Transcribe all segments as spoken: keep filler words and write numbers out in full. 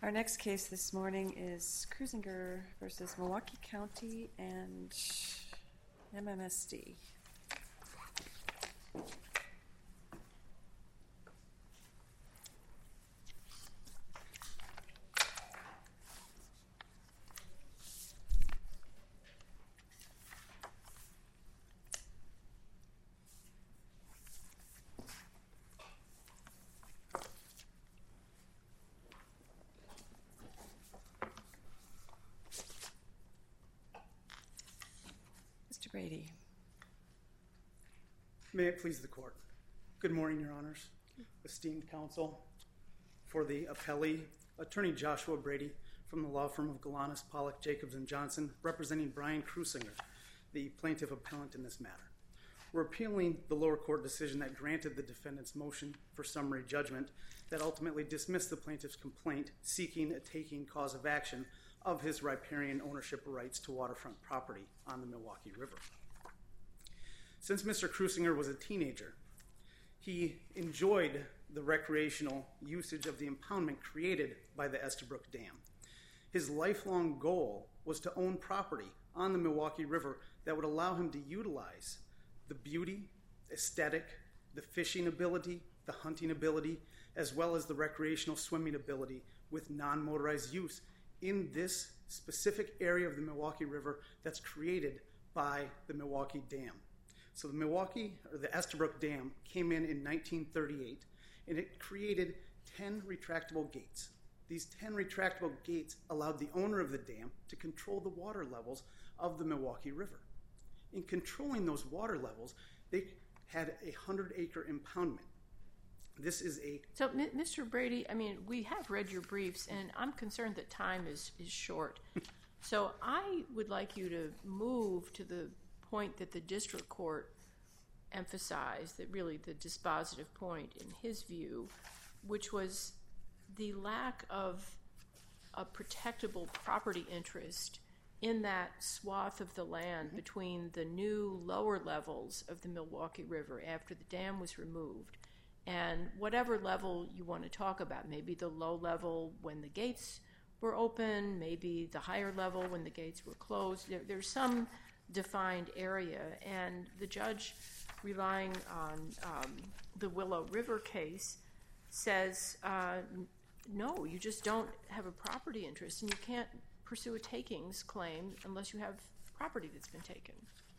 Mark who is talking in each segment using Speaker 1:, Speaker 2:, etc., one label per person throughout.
Speaker 1: Our next case this morning is Krusinger versus Milwaukee County and M M S D. Mister Brady.
Speaker 2: May it please the court. Good morning, Your Honors. Esteemed counsel, for the appellee, Attorney Joshua Brady from the law firm of Galanis, Pollock, Jacobs, and Johnson, representing Brian Krusinger, the plaintiff appellant in this matter. We're appealing the lower court decision that granted the defendant's motion for summary judgment that ultimately dismissed the plaintiff's complaint seeking a taking cause of action of his riparian ownership rights to waterfront property on the Milwaukee River. Since Mister Krusinger was a teenager, he enjoyed the recreational usage of the impoundment created by the Estabrook Dam. His lifelong goal was to own property on the Milwaukee River that would allow him to utilize the beauty, aesthetic, the fishing ability, the hunting ability, as well as the recreational swimming ability with non-motorized use in this specific area of the Milwaukee River that's created by the Milwaukee Dam. So the Milwaukee, or the Estabrook Dam, came in in nineteen thirty-eight, and it created ten retractable gates. These ten retractable gates allowed the owner of the dam to control the water levels of the Milwaukee River. In controlling those water levels, they had a hundred-acre impoundment. This is a...
Speaker 3: So, Mister Brady, I mean, we have read your briefs, and I'm concerned that time is, is short. So I would like you to move to the point that the district court emphasized, that really the dispositive point in his view, which was the lack of a protectable property interest in that swath of the land mm-hmm. between the new lower levels of the Milwaukee River after the dam was removed and whatever level you want to talk about, maybe the low level when the gates were open, maybe the higher level when the gates were closed. There, there's some defined area, and the judge, relying on um, the Willow River case, says, uh, no, you just don't have a property interest, and you can't pursue a takings claim unless you have property that's been taken.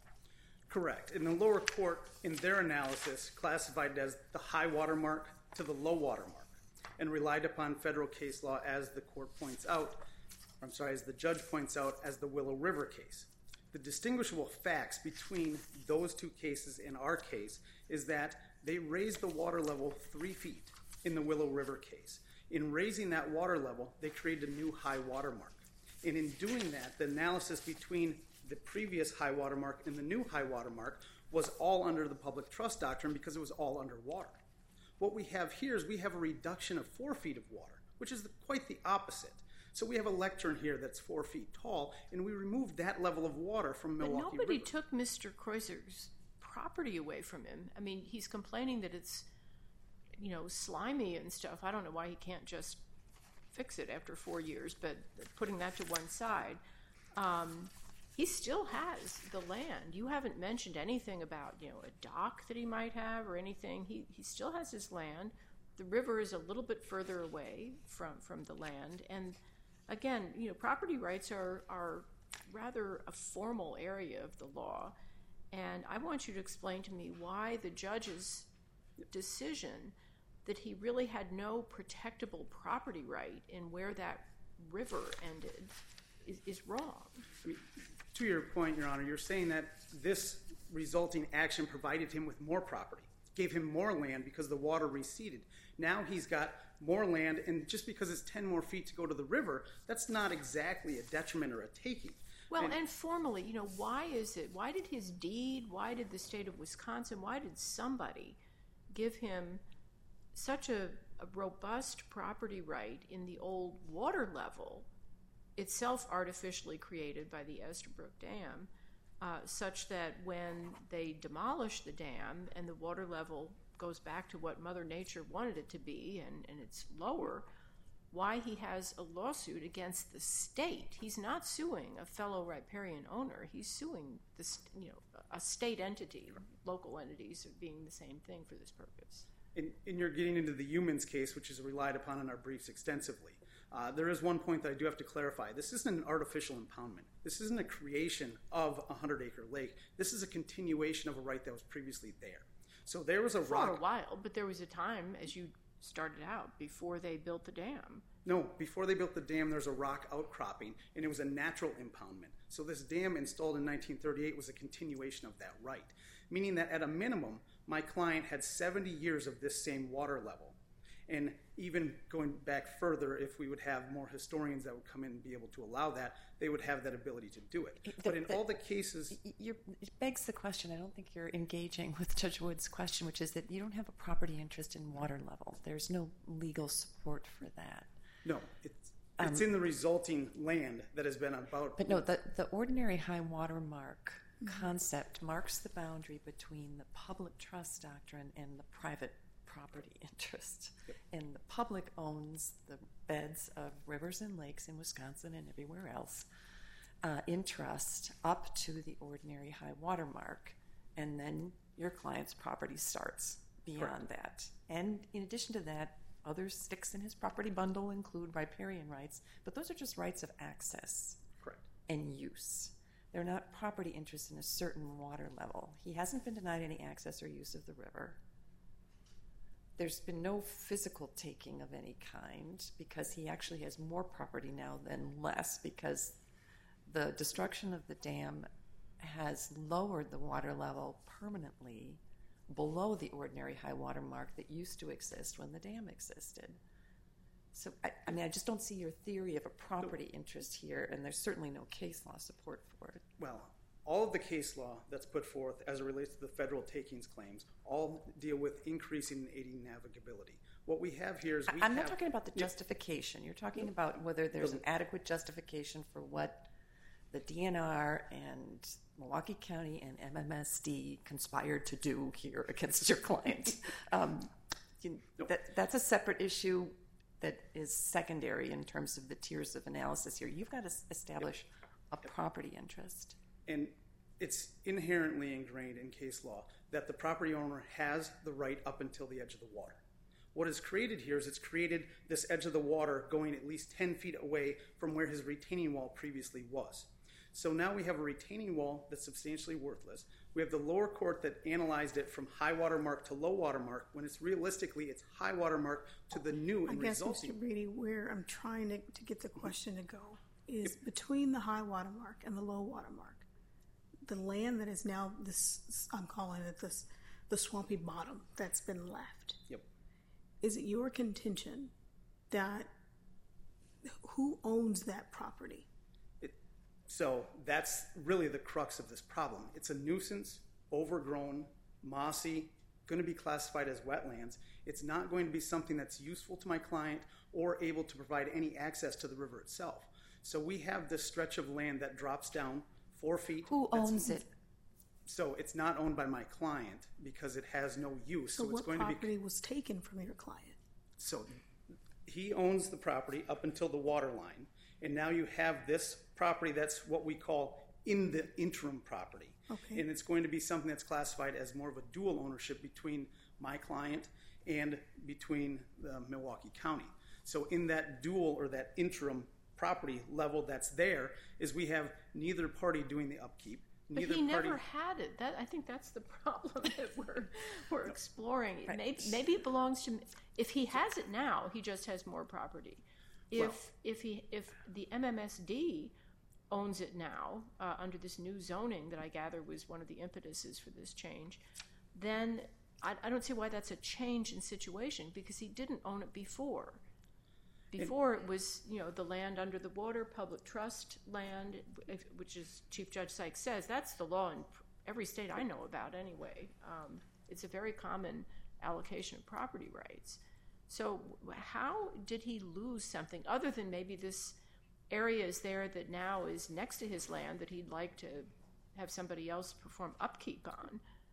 Speaker 2: Correct. And the lower court, in their analysis, classified it as the high water mark to the low water mark and relied upon federal case law, as the court points out, I'm sorry, as the judge points out, as the Willow River case. The distinguishable facts between those two cases and our case is that they raised the water level three feet in the Willow River case. In raising that water level, they created a new high water mark. And in doing that, the analysis between the previous high water mark and the new high water mark was all under the public trust doctrine because it was all underwater. What we have here is we have a reduction of four feet of water, which is quite the opposite. So we have a lectern here that's four feet tall, and we removed that level of water from Milwaukee River.
Speaker 3: But nobody took Mister Kreuser's property away from him. I mean, he's complaining that it's, you know, slimy and stuff. I don't know why he can't just fix it after four years, but putting that to one side, um, he still has the land. You haven't mentioned anything about, you know, a dock that he might have or anything. He, he still has his land. The river is a little bit further away from, from the land, and again, you know, property rights are, are rather a formal area of the law, and I want you to explain to me why the judge's decision that he really had no protectable property right in where that river ended is, is wrong.
Speaker 2: To your point, Your Honor, you're saying that this resulting action provided him with more property, gave him more land because the water receded. Now he's got more land, and just because it's ten more feet to go to the river, that's not exactly a detriment or a taking.
Speaker 3: Well, and, and formally, you know, why is it, why did his deed, why did the state of Wisconsin, why did somebody give him such a, a robust property right in the old water level, itself artificially created by the Estabrook Dam, uh, such that when they demolish the dam and the water level goes back to what Mother Nature wanted it to be, and, and it's lower, why he has a lawsuit against the state. He's not suing a fellow riparian owner. He's suing the, you know, a state entity. Local entities being the same thing for this purpose.
Speaker 2: And, and you're getting into the Humans case, which is relied upon in our briefs extensively. Uh, there is one point that I do have to clarify. This isn't an artificial impoundment. This isn't a creation of a hundred-acre lake. This is a continuation of a right that was previously there. So there was a
Speaker 3: For
Speaker 2: rock...
Speaker 3: a while, but there was a time, as you started out, before they built the dam.
Speaker 2: No, before they built the dam, there's a rock outcropping, and it was a natural impoundment. So this dam installed in nineteen thirty-eight was a continuation of that right, meaning that at a minimum, my client had seventy years of this same water level. And even going back further, if we would have more historians that would come in and be able to allow that, they would have that ability to do it.
Speaker 1: The,
Speaker 2: but in
Speaker 1: the,
Speaker 2: all the cases...
Speaker 1: You're, it begs the question, I don't think you're engaging with Judge Wood's question, which is that you don't have a property interest in water level. There's no legal support for that.
Speaker 2: No, it's, it's um, in the resulting land that has been about...
Speaker 1: But no, the, the ordinary high water mark mm-hmm. concept marks the boundary between the public trust doctrine and the private property interest.
Speaker 2: Yep.
Speaker 1: And the public owns the beds of rivers and lakes in Wisconsin and everywhere else uh, in trust up to the ordinary high water mark. And then your client's property starts beyond Correct. That. And in addition to that, other sticks in his property bundle include riparian rights, but those are just rights of access
Speaker 2: Correct.
Speaker 1: And use. They're not property interests in a certain water level. He hasn't been denied any access or use of the river. There's been no physical taking of any kind because he actually has more property now than less because the destruction of the dam has lowered the water level permanently below the ordinary high water mark that used to exist when the dam existed. So, I, I mean, I just don't see your theory of a property interest here, and there's certainly no case law support for it.
Speaker 2: Well, all of the case law that's put forth as it relates to the federal takings claims all deal with increasing and aiding navigability. What we have here is we
Speaker 1: I'm
Speaker 2: have,
Speaker 1: not talking about the justification. You're talking about whether there's an adequate justification for what the D N R and Milwaukee County and M M S D conspired to do here against your client. um, you, that, that's a separate issue that is secondary in terms of the tiers of analysis here. You've got to establish yep. a yep. property interest.
Speaker 2: And it's inherently ingrained in case law that the property owner has the right up until the edge of the water. What is created here is it's created this edge of the water going at least ten feet away from where his retaining wall previously was. So now we have a retaining wall that's substantially worthless. We have the lower court that analyzed it from high water mark to low water mark when it's realistically it's high water mark to the new and
Speaker 4: I guess,
Speaker 2: resulting.
Speaker 4: Mister Brady, where I'm trying to, to get the question to go is yep. between the high water mark and the low water mark. The land that is now this, I'm calling it this, the swampy bottom that's been left.
Speaker 2: Yep.
Speaker 4: Is it your contention that who owns that property?
Speaker 2: It, so that's really the crux of this problem. It's a nuisance, overgrown, mossy, going to be classified as wetlands. It's not going to be something that's useful to my client or able to provide any access to the river itself. So we have this stretch of land that drops down four feet.
Speaker 1: Who owns it?
Speaker 2: So it's not owned by my client because it has no use.
Speaker 4: So,
Speaker 2: so it's
Speaker 4: what
Speaker 2: going
Speaker 4: property
Speaker 2: to be,
Speaker 4: was taken from your client?
Speaker 2: So he owns the property up until the water line, and now you have this property that's what we call in the interim property.
Speaker 4: Okay.
Speaker 2: And it's going to be something that's classified as more of a dual ownership between my client and between the Milwaukee County. So in that dual or that interim property level that's there is we have neither party doing the upkeep.
Speaker 3: But
Speaker 2: neither
Speaker 3: he
Speaker 2: party...
Speaker 3: never had it. That I think that's the problem that we're we're exploring.
Speaker 1: Right.
Speaker 3: Maybe, maybe it belongs to. If he has it now, he just has more property. If
Speaker 2: well,
Speaker 3: if he if the M M S D owns it now uh, under this new zoning that I gather was one of the impetuses for this change, then I, I don't see why that's a change in situation because he didn't own it before. Before it was, you know, the land under the water, public trust land, which is Chief Judge Sykes says, that's the law in every state I know about anyway. Um, it's a very common allocation of property rights. So how did he lose something other than maybe this area is there that now is next to his land that he'd like to have somebody else perform upkeep on?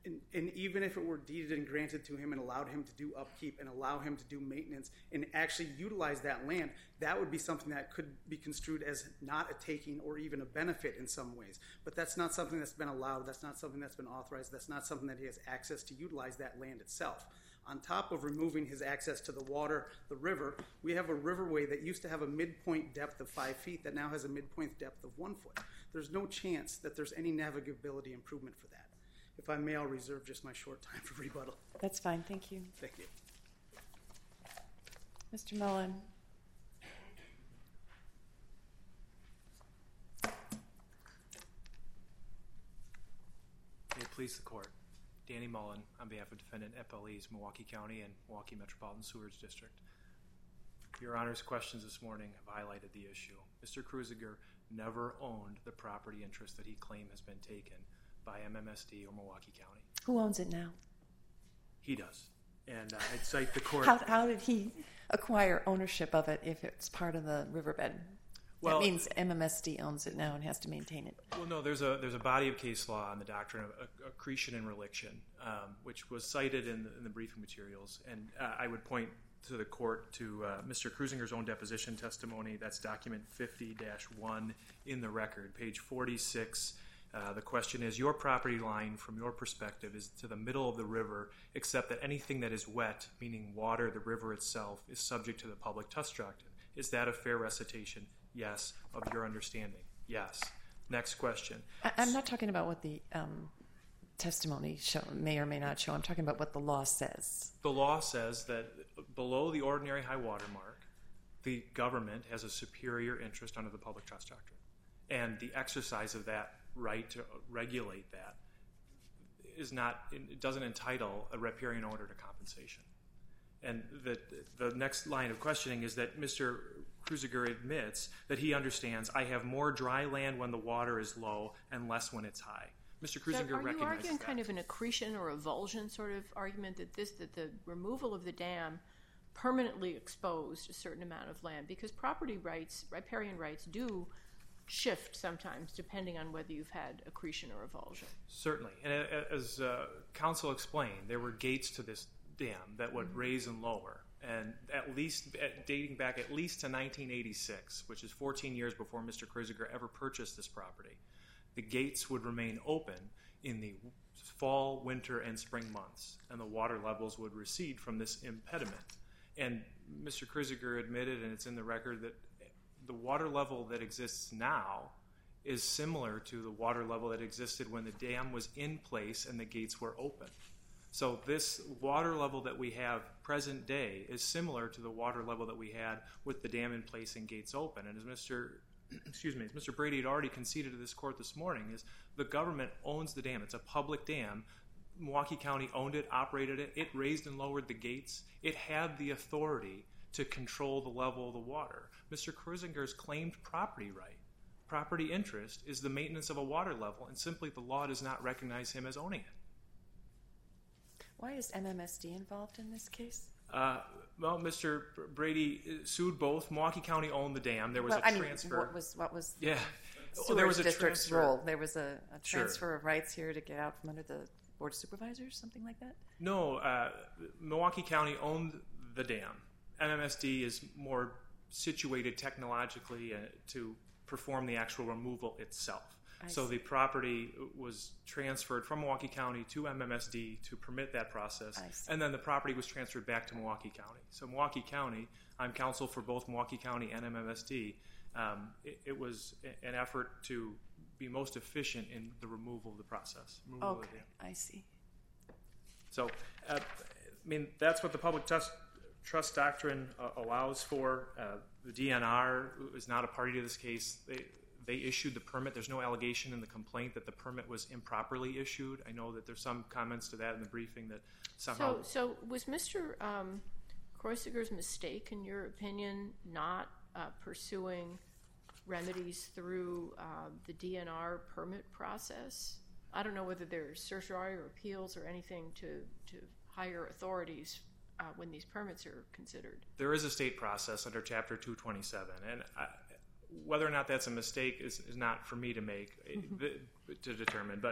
Speaker 2: And, and even if it were deeded and granted to him and allowed him to do upkeep and allow him to do maintenance and actually utilize that land, that would be something that could be construed as not a taking or even a benefit in some ways. But that's not something that's been allowed. That's not something that's been authorized. That's not something that he has access to utilize that land itself. On top of removing his access to the water, the river, we have a riverway that used to have a midpoint depth of five feet that now has a midpoint depth of one foot. There's no chance that there's any navigability improvement for that. If I may, I'll reserve just my short time for rebuttal.
Speaker 1: That's fine. Thank you.
Speaker 2: Thank you.
Speaker 1: Mister Mullen.
Speaker 5: May it please the court. Danny Mullen on behalf of defendant F L E's Milwaukee County and Milwaukee Metropolitan Sewerage District. Your Honor's questions this morning have highlighted the issue. Mister Kruziger never owned the property interest that he claimed has been taken by M M S D or Milwaukee County.
Speaker 1: Who owns it now?
Speaker 5: He does. And uh, I'd cite the court.
Speaker 1: How, how did he acquire ownership of it if it's part of the riverbed?
Speaker 5: Well,
Speaker 1: that means M M S D owns it now and has to maintain it.
Speaker 5: Well, no, there's a there's a body of case law on the doctrine of accretion and reliction, um, which was cited in the, in the briefing materials. And uh, I would point to the court to uh, Mister Kruzinger's own deposition testimony. That's document fifty dash one in the record, page forty-six. Uh, the question is, your property line, from your perspective, is to the middle of the river, except that anything that is wet, meaning water, the river itself, is subject to the public trust doctrine. Is that a fair recitation? Yes. Of your understanding? Yes. Next question.
Speaker 1: I, I'm not talking about what the um, testimony show, may or may not show. I'm talking about what the law says.
Speaker 5: The law says that below the ordinary high water mark, the government has a superior interest under the public trust doctrine. And the exercise of that right to regulate that is not, it doesn't entitle a riparian owner to compensation. And the, the next line of questioning is that Mister Kruziger admits that he understands I have more dry land when the water is low and less when it's high. Mister Kruziger
Speaker 3: so are
Speaker 5: recognizes
Speaker 3: you arguing
Speaker 5: that.
Speaker 3: kind of an accretion or a vulsion sort of argument that this that the removal of the dam permanently exposed a certain amount of land? Because property rights, riparian rights, do shift sometimes depending on whether you've had accretion or avulsion.
Speaker 5: Certainly. And as uh, counsel explained, there were gates to this dam that would mm-hmm. raise and lower. And at least at, dating back at least to nineteen eighty-six, which is fourteen years before Mister Kruziger ever purchased this property, the gates would remain open in the fall, winter, and spring months, and the water levels would recede from this impediment. And Mister Kruziger admitted, and it's in the record, that the water level that exists now is similar to the water level that existed when the dam was in place and the gates were open. So this water level that we have present day is similar to the water level that we had with the dam in place and gates open. And as Mister excuse me, as Mister Brady had already conceded to this court this morning, is the government owns the dam. It's a public dam. Milwaukee County owned it, operated it. It raised and lowered the gates. It had the authority to control the level of the water. Mister Kruzinger's claimed property right, property interest, is the maintenance of a water level, and simply the law does not recognize him as owning it.
Speaker 1: Why is M M S D involved in this case?
Speaker 5: Uh, well, Mister Brady sued both. Milwaukee County owned the dam. There was
Speaker 1: well,
Speaker 5: a
Speaker 1: I mean,
Speaker 5: transfer.
Speaker 1: What was what was the
Speaker 5: yeah?
Speaker 1: Sewerage
Speaker 5: Well, there was a
Speaker 1: district's
Speaker 5: transfer.
Speaker 1: role? There was a, a transfer
Speaker 5: Sure.
Speaker 1: of rights here to get out from under the board of supervisors, something like that.
Speaker 5: No, uh, Milwaukee County owned the dam. M M S D is more situated technologically uh, to perform the actual removal itself.
Speaker 1: I
Speaker 5: So
Speaker 1: see.
Speaker 5: the property was transferred from Milwaukee County to M M S D to permit that process,
Speaker 1: I see.
Speaker 5: and then the property was transferred back to Milwaukee County. So Milwaukee County, I'm counsel for both Milwaukee County and M M S D. Um, it, it was a- an effort to be most efficient in the removal of the process. removal of the
Speaker 1: Okay,
Speaker 5: dam.
Speaker 1: I see.
Speaker 5: So, uh, I mean, that's what the public trust, trust doctrine uh, allows for. Uh, the D N R is not a party to this case. They, they issued the permit. There's no allegation in the complaint that the permit was improperly issued. I know that there's some comments to that in the briefing that somehow...
Speaker 3: So, so was Mister Um, Kruziger's mistake, in your opinion, not uh, pursuing remedies through uh, the D N R permit process? I don't know whether there's certiorari or appeals or anything to, to higher authorities uh, when these permits are considered.
Speaker 5: There is a state process under Chapter two twenty-seven, and I, whether or not that's a mistake is, is not for me to make, mm-hmm. to determine. But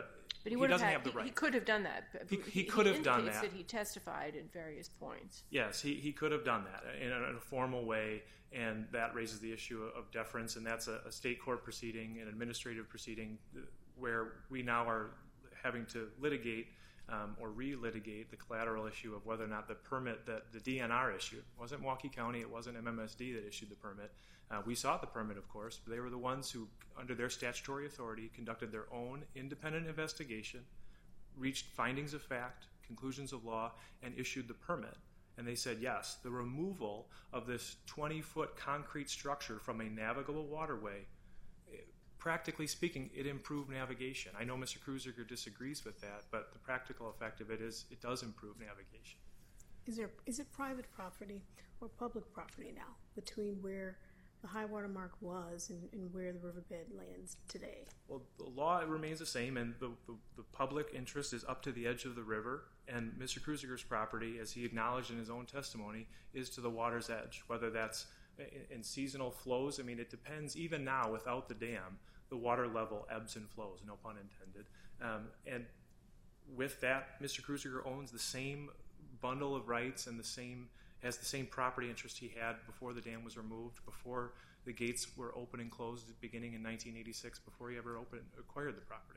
Speaker 3: But he
Speaker 5: he
Speaker 3: would have
Speaker 5: doesn't
Speaker 3: had,
Speaker 5: have the
Speaker 3: he,
Speaker 5: right.
Speaker 3: he could have done that.
Speaker 5: He- he could have done
Speaker 3: indicates
Speaker 5: that.
Speaker 3: that he testified at various points.
Speaker 5: Yes, he, he could have done that in a, in a formal way, and that raises the issue of deference, and that's a, a state court proceeding, an administrative proceeding, where we now are having to litigate um, or re-litigate the collateral issue of whether or not the permit that the D N R issued, it wasn't Milwaukee County, it wasn't M M S D that issued the permit. Uh, we sought the permit, of course, but they were the ones who, under their statutory authority, conducted their own independent investigation, reached findings of fact, conclusions of law, and issued the permit. And they said, yes, the removal of this twenty-foot concrete structure from a navigable waterway, practically speaking, it improved navigation. I know Mister Kruziger disagrees with that, but the practical effect of it is it does improve navigation.
Speaker 4: Is there is it private property or public property now between where the high water mark was and, and where the riverbed lands today?
Speaker 5: Well, the law remains the same, and the, the, the public interest is up to the edge of the river, and Mister Kruziger's property, as he acknowledged in his own testimony, is to the water's edge, whether that's in, in seasonal flows. I mean, it depends. Even now, without the dam, the water level ebbs and flows, no pun intended. Um, and with that, Mister Kruziger owns the same bundle of rights and the same has the same property interest he had before the dam was removed, before the gates were open and closed beginning in nineteen eighty-six, before he ever opened, acquired the property.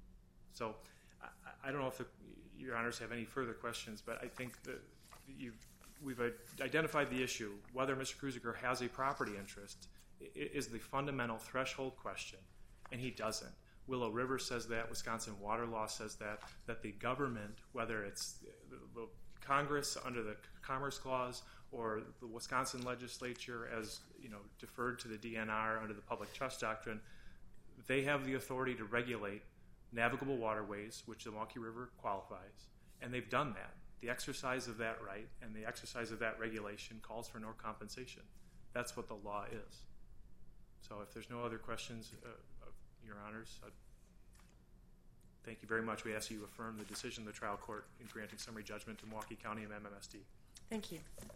Speaker 5: So I, I don't know if the, your honors have any further questions, but I think that you've, we've identified the issue. Whether Mister Kruziger has a property interest is the fundamental threshold question, and he doesn't. Willow River says that, Wisconsin water law says that, that the government, whether it's the, the Congress under the Commerce Clause or the Wisconsin legislature as, you know, deferred to the D N R under the Public Trust Doctrine, they have the authority to regulate navigable waterways, which the Milwaukee River qualifies, and they've done that. The exercise of that right and the exercise of that regulation calls for no compensation. That's what the law is. So if there's no other questions, uh, of your honors, I'd thank you very much. We ask that you affirm the decision of the trial court in granting summary judgment to Milwaukee County and M M S D.
Speaker 1: Thank you.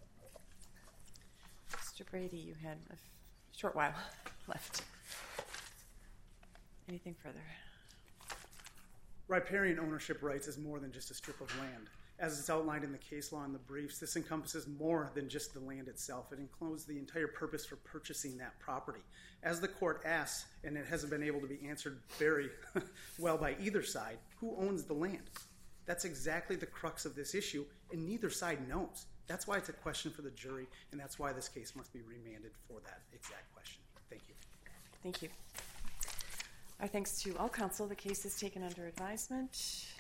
Speaker 1: Mister Brady, you had a f- short while left. Anything further?
Speaker 2: Riparian ownership rights is more than just a strip of land. As it's outlined in the case law and the briefs, this encompasses more than just the land itself. It includes the entire purpose for purchasing that property. As the court asks, and it hasn't been able to be answered very well by either side, who owns the land? That's exactly the crux of this issue, and neither side knows. That's why it's a question for the jury, and that's why this case must be remanded for that exact question. Thank you.
Speaker 1: Thank you. Our thanks to all counsel. The case is taken under advisement.